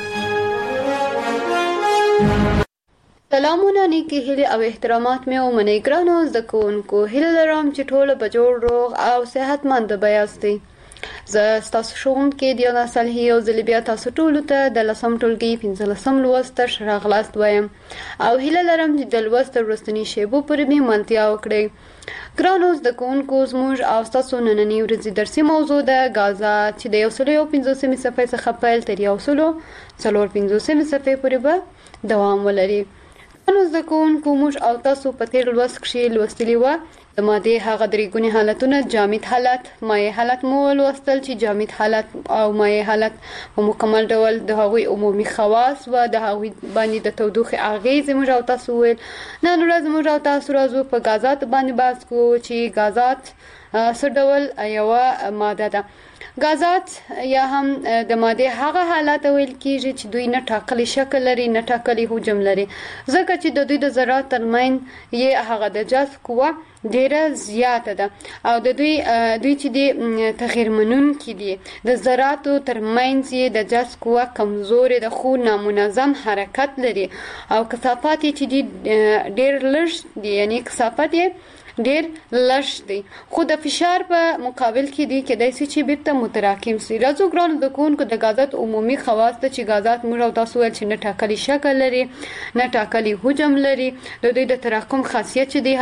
سلامونه، نیکی هیله او احترامات مې ومنئ. ګرانو زده کوونکو، هیله لرم چې ټول به جوړ روغ او صحتمند به یاستئ. زه ستاسو ښوونکې دیانا صالحي یو ځل بیا تاسو ټولو ته د لسم ټولګي پنځلسم لوست ته ښه راغلاست وایم او هیله لرم چې د لوست تر وروستني شیبو پورې مې ملتیا وکړئ. ګرانو زده کوونکو، زموږ او ستاسو نننۍ ورځې درسي موضوع ده غازات چې د یو سلو یو پنځوسمې صفحې څخه پیل تر یو سلو څلور پنځوسمې صفحې پورې به دوام ولري. ګرانو زده کوونکو، موږ او تاسو په تېر لوست کښې لوستلي وه د مادې هغه درې ګونې حالتونه، جامد حالت، مایع حالت مو ولوستل چې جامد حالت او مایع حالت په مکمل ډول د هغوی عمومي خواص و د هغوی باندې د تودوخې اغېزې موږ او تاسو ویل. نن ورځ موږ او تاسو راځو په غازاتو باندې بحث کوو چې غازات څه ډول یوه ماده ده. غازات یا هم د مادې هغه حالات ویل کیږي چې دوی نه ټاکلي شکل لري، نه ټاکلي حجم لري، ځکه چې د دوی د ذرات ترمنځ یې هغه د جذب قوه ډیره زیاته ده او د دوی دوی چې د تغیر منونکي دي. د ذراتو ترمنځ یې د جذب قوه کمزورې ده خو نامنظم حرکت لري او کثافات یې چې دي ډیر لږ دي، یعنی کثافت یې ډیر لږ دی خو د فشار په مقابل کې دی کېدای شي چې بیرته متراکم سي. راځو ګرانو زده کوونکو، د غازات عمومي خواص ته چې غازات موږ او تاسو ویل چې نه ټاکلي شکل لري، نه ټاکلي حجم لري. د دوی د تراکم خاصیت چې دی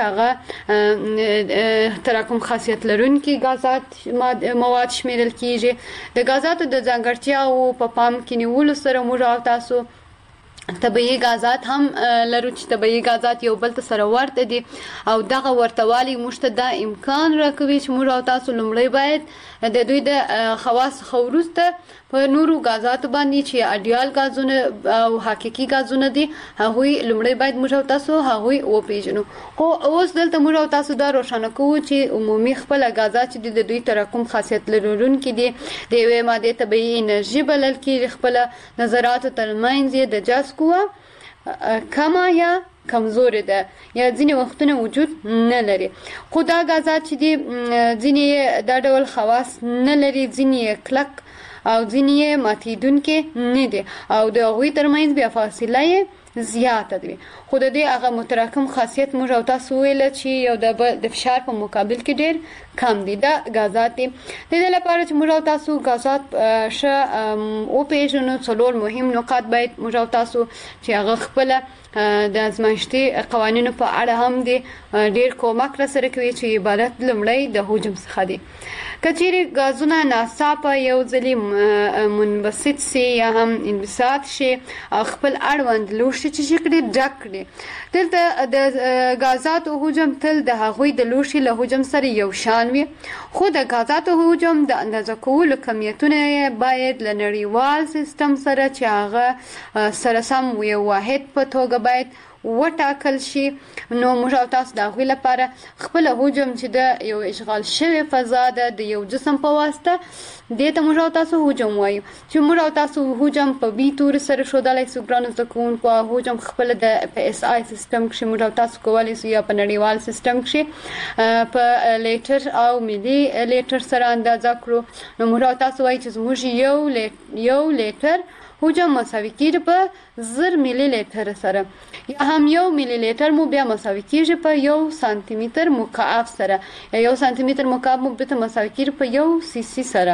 هغه تراکم خاصیت لرونکي غازات مواد شمیرل کیږي. د غازاتو د ځانګړتیاو په پام کې نیولو سره موږ او تاسو طبیعي غازات هم لرو چې طبیعي غازات یو بل ته سره ورته دي او دغه ورتوالی موږ ته دا امکان راکوي چې موږ او تاسو لومړی باید د دوی د خواص څخه وروسته په نورو غازاتو باندې چې اډیال غازونه او حقیقي غازونه دي هغوی لومړی باید موږ او تاسو هغوی وپیژنو. خو اوس دلته موږ او تاسو دا روښانه کوو چې عمومي خپله غازات چې د دوی تراکم خاصیت لرونکي دي د یوې مادې طبیعي انرژي بلل کېږي. خپله نظراتو ترمنځ یې د جذب قوه کمه یا کمزورې ده یا ځینې وختونه وجود نه لري. خو دا غازات چې دي ځینې دا ډول خواص نه لري، ځینې کلک او ځینې ماتېدونکي نه دي او د هغوی ترمنځ بیا فاصله یې زیاته دی. خو د دې هغه متراکم خاصیت موږ او تاسو ویل چې یو د فشار په مقابل کې ډیر کم دي. دا غازات دي. د دې لپاره چې موږ او تاسو غازات ښه وپېژنو، څلور مهم نقاط باید موږ او تاسو چې هغه خپله د ازمایښتي قوانینو په اړه هم دي ډیر کومک راسره کوي چې عبارت لومړی د حجم څخه دي. که چیرې غازونه ناڅاپه یو ځلې منبسط سي یا هم انبساط شي او خپل اړوند لوښي چې شي کړي ډک کړي، دلته د غازاتو حجم تل د هغوی د لوښي له حجم سره یو شان روان وي. خو د غازاتو حجم د اندازه کولو کمیتونه باید له نړیوال سیستم سره چې هغه سره سم یو واحد په توګه باید وټاکل شي. نو موږ او تاسو د هغوی لپاره خپل حجم چې د یو اشغال شوی فضا ده د یو جسم په واسطه دې ته موږ او تاسو حجم وایو چې موږ او تاسو حجم په بي تور سره ښودلی سو. ګرانو زده کوونکو حجم خپله د په اس آی سیستم کښې موږ او تاسو کولی سو یا په نړیوال سیستم کښې په لیټر او ملي لیټر سره اندازه کړو. نو موږ او تاسو وایو چې زموږ یو یو لیټر حجم مساوي کېږي په زر ملي لیټر سره، یا هم یو ملي لیټر مو بیا مساوي کېږي په یو سانتي متر مکعب سره، یا یو سانتي متر مکعب مو بیرته مساوي کېږي په یو سی سی سره،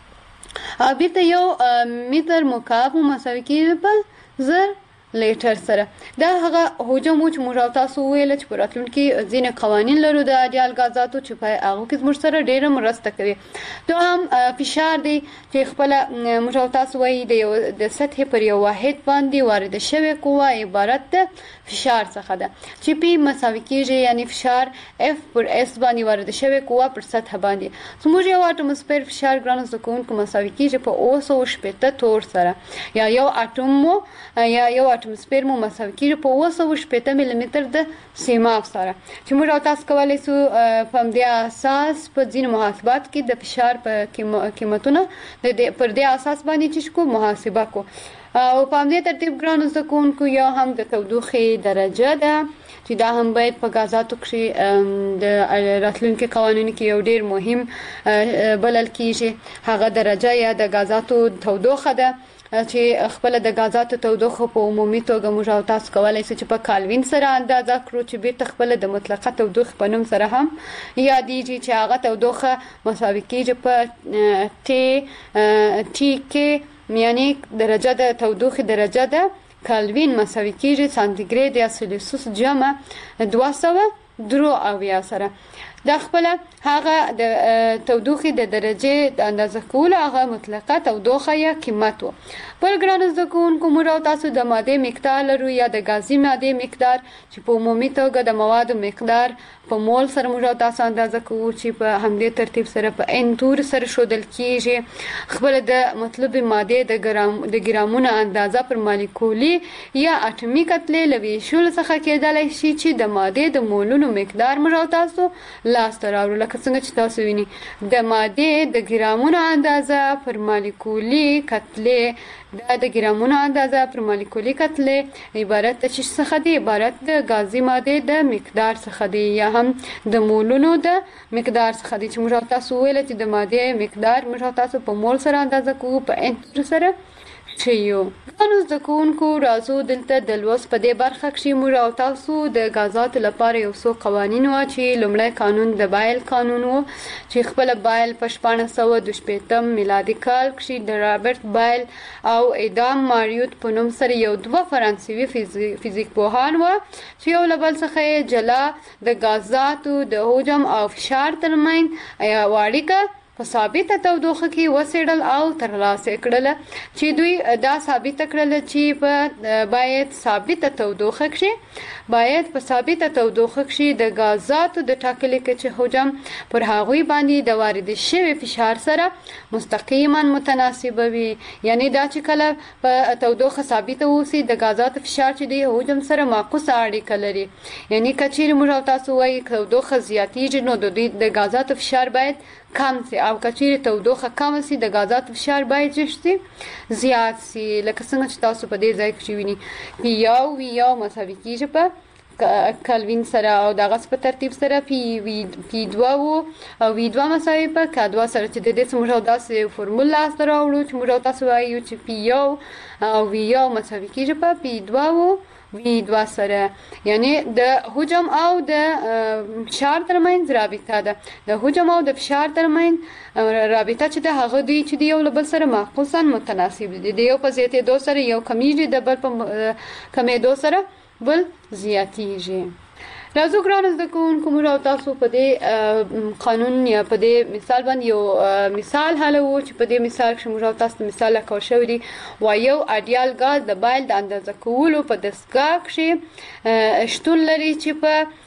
او بیرته یو متر مکعب مو مساوي کېږي په زر لیټر سره. دا هغه حجم و چې موږ او تاسو وویله چې په راتلونکي ځینې قوانین لرو د ایډیال غازاتو چې په هغو کې زموږ سره ډېره مرسته کوي. دوهم فشار دی چې خپله موږ او تاسو وایي د یو د سطحې پر یو واحد باندې وارده شوې قوه عبارت د فشار څخه ده چې پی مساوي کېږي، یعنی فشار اف پر اس باندې وارده شوې قوه پر سطح باندې. زموږ یو اټموسفیر فشار ګرانو زده کوونکو مساوي کېږي په اوه سوه شپېته تور سره، یا یو اټوم مو یا یو اټموسفیر مو مساوي کېږي په اوه سوه شپېته ملي متر د سیماب سره، چې موږ او تاسو کولی سو په همدې اساس په ځینو محاسبات کې د فشار په قیمتونه پر دې اساس باندې چې کو محاسبه کو. او په همدې ترتیب ګرانو زده کوونکو یا هم د تودوخې درجه ده چې دا هم باید په غازاتو کښې د راتلونکي قوانینو کې یو ډېر مهم بلل کېږي. هغه درجه یا د غازاتو تودوخه ده چې خپله د غازاتو تودوخه په عمومي توګه موږ او تاسو کولی سو چې په کالوین سره اندازه کړو چې بیرته خپله د مطلقه تودوخې په نوم سره هم یادیږي چې هغه تودوخه مساوي کېږي په ټي ټي کې، یعنی درجه د تودوخې درجه د کالوین مساوي کېږي سانتیګرید یا سلسیوس جمع دوه سوه درو اویا سره. دا خپله هغه د تودوخې د درجې د اندازه کولو هغه مطلقه تودوخه یا قیمت و. بل ګرانو زده کوونکو موږ او تاسو د مادې مقدار لرو یا د غازي مادې مقدار چې په عمومي توګه د موادو مقدار په مول سره موږ او تاسو اندازه کوو چې په همدې ترتیب سره په ان تور سره ښودل کېږي. خپله د مطلوبې مادې د ګرام د ګرامونو اندازه پر مالیکولي یا اټومي کتلې له ویشلو څخه کېدلی شي چې د مادې د مولونو مقدار موږ او تاسو لاسته راوړو. لکه څنګه چې تاسو ویني د مادې د ګرامونو اندازه پر مالیکولي کتلې، دا د ګرامونو اندازه پر مالیکولي کتلې عبارت د چی څخه دی؟ عبارت د غازي مادې د مقدار څخه دی یا هم د مولونو د مقدار څخه دی، چې موږ تاسو ویل چې د مادې مقدار موږ تاسو په مول سره اندازه کوو په انټر سره شیو. ګرانو زده کوونکو راځو دلته د لوست په دې برخه کښې موږ او تاسو د غازاتو لپاره یو څو قوانین و چې لومړی قانون د بایل قانون و چې خپله بایل په شپاړس سوه دوه شپېتم میلادي کال کښې د رابرټ بایل او ادام ماریوت په نوم سره یو دوه فرانسوي فزیک پوهان و چې یو له بل څخه یې جلا د غازاتو د حجم او فشار ترمنځ اړیکه په ثابته تودوخه کې وڅېړل او ترلاسه کړله، چې دوی دا ثابته کړله چې په باید ثابته تودوخه کښې باید په ثابته تودوخه کښې د غازاتو د ټاکلې کچې حجم پر هغوی باندې د وارد شوي فشار سره مستقیما متناسبه وي. یعنی دا چې کله په تودوخه ثابته اوسي د غازاتو فشار چې دی حجم سره معکوسه اړیکه لري. یعنی که چیرې موږ او تاسو وایي تودوخه زیاتېږي نو د دوی د غازاتو فشار باید کم سي، او که چیرې تودوخه کمه سي د غازاتو فشار باید څه سي؟ زیات سي. لکه څنګه چې تاسو په دې ځای کښې ویني پي یو وي یو مساوي کېږي په کلوین سره، او دغسې په ترتیب سره پي پي دوه و او وي دوه مساوي په که دوه سره، چې د دې څه موږ او داسې فورمول لاسته راوړو چې موږ او تاسو وایو چې پي یو او وي یو مساوي کېږي په پي دوه و وی دوه سره. یعنی د حجم او د فشار ترمنځ رابطه ده. د حجم او د فشار ترمنځ رابطه چې ده هغه دوی چې د یو له بل سره معکوسا متناسب دي. د یو په زیاتېدو سره یو کمیږي، د بل په کمېدو سره بل زیاتېږي. راځو ګران زده کوونکو موږ او تاسو په دې قانون یا په دې مثال باندې یو مثال حلوو چې په دې مثال کې موږ او تاسو مثال راکول شوی دی و یو اډیال غاز د بایل د اندازه کولو په دستګاه کې شتون لري چې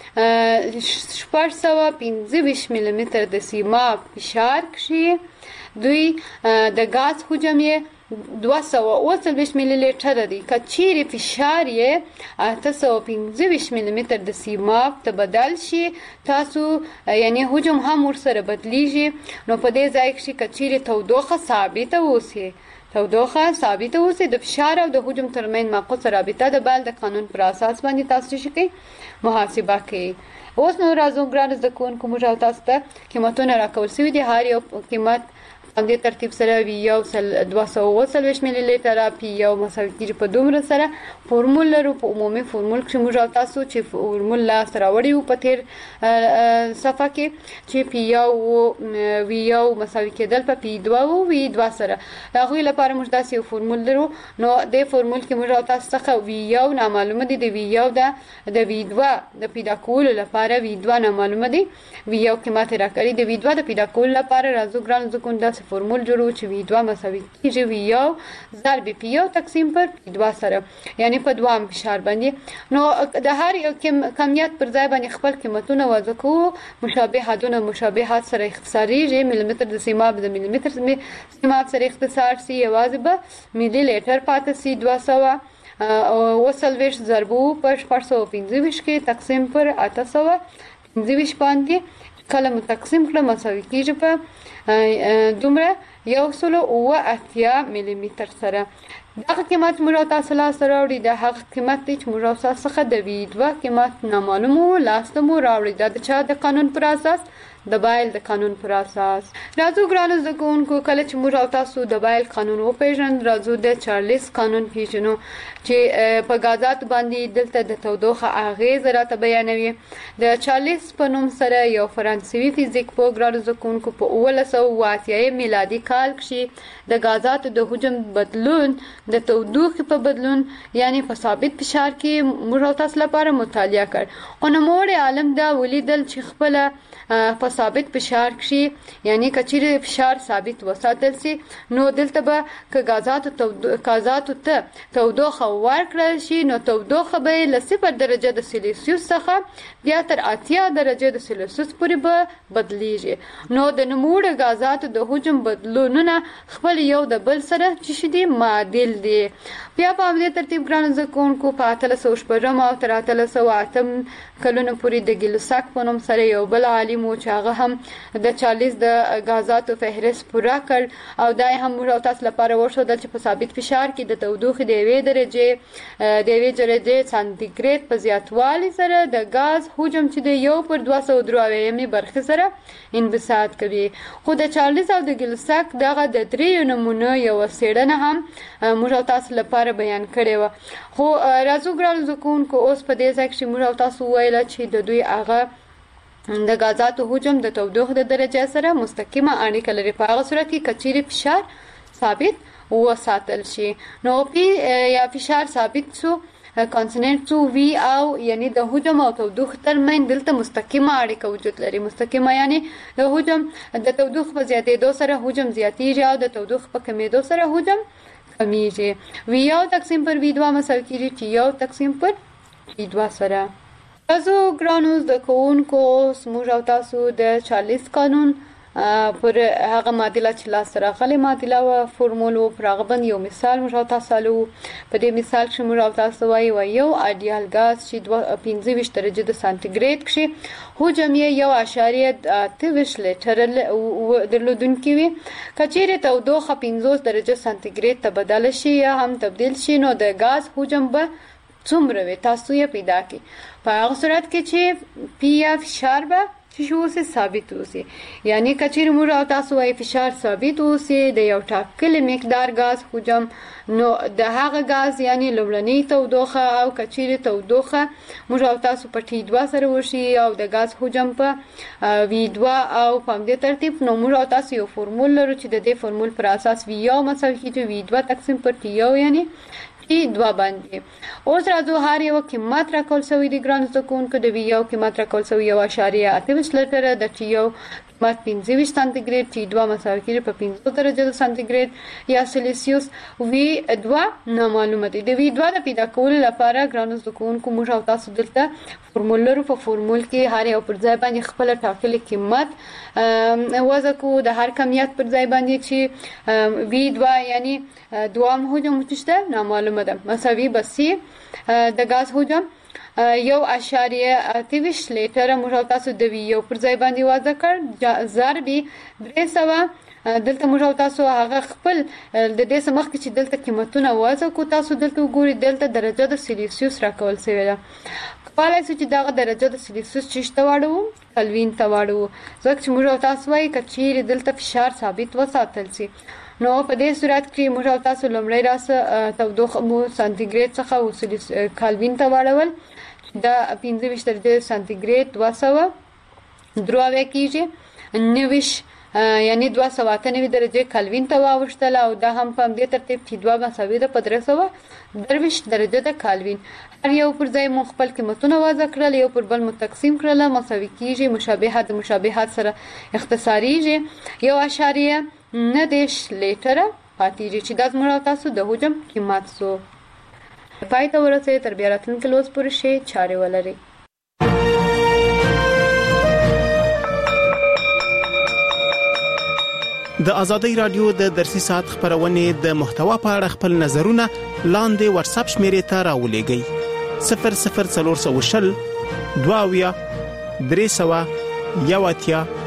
په شپږ سوه پنځه ویشت ملي متر د سیماب فشار کې دوی د غاز حجم یې دوه سوه اوه څلوېښت ملي لیټره دی. که چیرې فشار یې اته سوه پنځه ویشت ملي متر د سیماب ته بدل شي تاسو یعنی حجم هم ورسره بدلیږي نو په دې ځای کې که چیرې تودوخه ثابته اوسي تودوخه ثابته اوسي د فشار او د حجم ترمنځ معکوسه رابطه د بایل د قانون پر اساس باندې تاسو شي کوي محاسبه کوي. اوس نو راځو ګران زده کوونکو موږ او تاسو ته قیمتونه راکول شوي دي. هر یو قیمت په دې ترتیب سره وی یو سل دوه سوه اوه څلوېښت ملي لیټره پی یو مساوي کیږي په دومره سره. فورمول لرو په عمومي فورمول کې موږ او تاسو چې فورمول لاس راوړی وو په تیر صفحه کې چې پی یو وی یو مساوي کېدل په پی دوه وو وی دوه سره د هغوی لپاره موږ داسې یو فورمول لرو. نو د فورمول کې موږ او تاسو څخه وی یو نامعلومه دي د وی یو د د وی دوه د پیدا کولو لپاره وی دوه نامعلومه دي وی یو قیمت راکړي د وی دوه د پیدا کولو لپاره راځو ګران زده کوونکو فورمول جوړو چې وی دوه مساوي کیږي وی یو ضرب پی یو تقسیم پر پی دوه سره یعنی په دوام فشار باندې. نو د هر یو کمیت پر ځای باندې خپل قیمتونه وضع کوو. مشابه حدونه مشابهات سره اختصاریږي. ملي متر د سیماب د ملي متر سیماب سره اختصار سي یوازې به ملي لیټر پاتې سي دوه سوه اوه څلوېښت ضرب په شپږ سوه پنځه ویشت کې تقسیم پر اته سوه پنځه ویشت باندې کله مو تقسیم کړه مساوي کیږي په دومره یو سلو اوه اتیا ملي متر سره. دغه قیمت موږ او تاسو لاسته راوړي د هغه قیمت دی چې موږ او تاسو څخه د وی دوه قیمت نامعلوم وو لاسته مو راوړي. دا د چا د قانون پر اساس د بایل د قانون پر اساس. راځو ګرانو زده کوونکو کله چې موږ او تاسو د بایل قانون وپېژنو راځو د چارلیس قانون پیژنو چې په غازات باندې دلته د تودوخه اغیز راته بیانوي. د چارلیس په نوم سره یو فرانسوي فزیک په ګرانو زده کوونکو په اوولس سوه اوه اتیا میلادي کال کې د غازاتو د حجم بدلون د تودوخې په بدلون یعنی په ثابت فشار کې موږ او تاسو لپاره مطالعه کړ. خو نوموړی عالم دا ولیدل چې خپله په ثابت فشار کې یعنی کچیر فشار ثابت وساتل سي نو دلته به ک غازاتو غازاتو ته تودوخه ورکړل شي نو تودوخه به له صفر درجه د سلسیوس څخه بیا تر اتیا درجه د سلسیوس پورې به بدلیږي. نو د نموړ غازاتو د حجم بدلونونه خپل یو د بل سره چې دي معادل دي. بیا په دې ترتیب ګران زده کوونکو په اتلس سوه شپږم او تر اتلس سوه اتم کلونو پورې د ګیلوساک په نوم سره یو بل عالم و چې هغه هم د چارلیس د غازاتو فهرست پوره کړ او دا هم موږ تاسو لپاره وښودل چې په ثابت فشار کې د تودوخې د یوې درجې د یوې درجې سانتیګریډ په زیاتوالي سره د غاز حجم چې د یو پر دوه سوه درې اویایمې برخې سره انبساط کوي. خو د چارلیس او د ګیلوساک دغه د دریو نمونو یوه څېړنه هم موږ تاسو لپاره بیان کړې وه. خو راځو ګرانو زده کوونکو اوس په دې ځای کې موږ تاسو وویله چې د دوی هغه د غازاتو حجم د تودوخې د درجه سره مستقیمه اړیکه لري په هغه صورت کې که چیرې فشار ثابت وساتل شي. نو پی یا فشار ثابت شو کانسنټ شو وی او یعنی د حجم او تودوخې ترمنځ دلته مستقیمه اړیکه وجود لري. مستقیمه یعنی د حجم د تودوخې په زیاتېدو سره حجم زیاتیږي او د تودوخې په کمیدو سره حجم کمیږي. وی یو تقسیم پر وی دوه مساوي کیږي چې یو تقسیم پر وی دوه سره. تاسو ګرانو زده کوونکو اوس موږ او تاسو د چارلیس قانون پر هغه معادله چې لاسته راغلې معادله وه فورمول و پر هغه باندې یو مثال موږ او تاسو حلو. په دې مثال کښې موږ او تاسو وایو یو ایډیال ګاز چې دوه پنځه ویشت درجې د سانتیګریډ کښې حجم یې یو اعشاریه اته ویشت لیټره درلودونکی وي. که چیرې تودوخه پنځوس درجه سانتیګریډ ته بدله شي یا هم تبدیل شي نو د ګاز حجم به څومره وي تاسو یې پیدا کړئ. په هغه صورت کې چې پی یا فشار به چې شو اوسې ثابت اوسي یعنی که چیرې موږ او تاسو وایي فشار ثابت اوسي د یو ټاکلي مقدار ګاز حجم نو د هغه ګاز یعنی لومړنۍ تودوخه او که چیرې تودوخه موږ او تاسو په ټي دوه سره وشي او د ګاز حجم په وی دوه او په همدې ترتیب نو موږ او تاسو یو فورمول لرو چې د دې فورمول پر اساس وی یو مساوي کیږي وی دوه تقسیم پر ټي یو یعنی پی دوه باندې. اوس راځو هر یو قیمت راکول شوی دی ګرانو زده کوونکو. د وی یو قیمت راکول شوی یو اشاریه اته ویشت لیټره، د ټي یو قیمت پنځه ویشت سانتیګریډ، ټي دوه مساوي کیږي په پنځه درجه سانتیګریډ یا سیلسیوس. وی دوه نامعلومه دی. د وی دوه د پیدا کولو لپاره ګرانو زده کوونکو موږ او تاسو دلته فورمول لرو. په فورمول کې هر یو پر ځای باندې خپل ټاکلي قیمت وضع کو. د هر کمیت پر ځای باندې چې وی دوه یعنی دوام حجم چشته نامعلومه ده مساوي بسی د غاز حجم یو اشاریه اته ویشت لیټره موږ تاسو د وی یو پر ځای باندې وضع کړ ضربي درې سوه. دلته موږ تاسو هغه خپل د دې سمخ کې چې دلته قیمتونه وضع کو تاسو دلته وګورئ دلته درجه د سیلسیوس راکول شوی ده. کله چې دا درجه د سیلسیوس چشته واړو کلوین ته واړو ځکه چې موږ تاسو وایي کچیر دلته فشار ثابت وساتل شي. نو په دې صورت کې موږ تاسو لومړی راس تودوخه مو سانتیګریډ څخه او کلوین ته واړول. دا پنځه ویشت درجه سانتیګریډ دوه سوه دروه کیږي. نویش یعنی دوه سوه اته نوي درجه کلوین ته واوښتل او دا هم په دې ترتیب چې دوه مساوي ده په درې سوه درویشت درجه د کلوین. هر یو پر ځای مو خپل قیمتونه وضع کړل، یو پر بل متقسیم کړل، مساوي کیږي. مشابهت د مشابهت سره اختصاریږي. یو اشاریه نه دیش لیټره پاتېږي چې دا زموږ تاسو د حجم قیمت سو. پای ته ورسې تر بیا راتلونکي لوست پورې شی چارې ولري. د ازادۍ رادیو د درسي ساعت خبرونه د محتوا په اړه خپل نظرونه لاندې واتس اپ شمیرې ته راولېږئ. صفر صفر څلور سوه شل دوه اویا درې سوه یو اتیا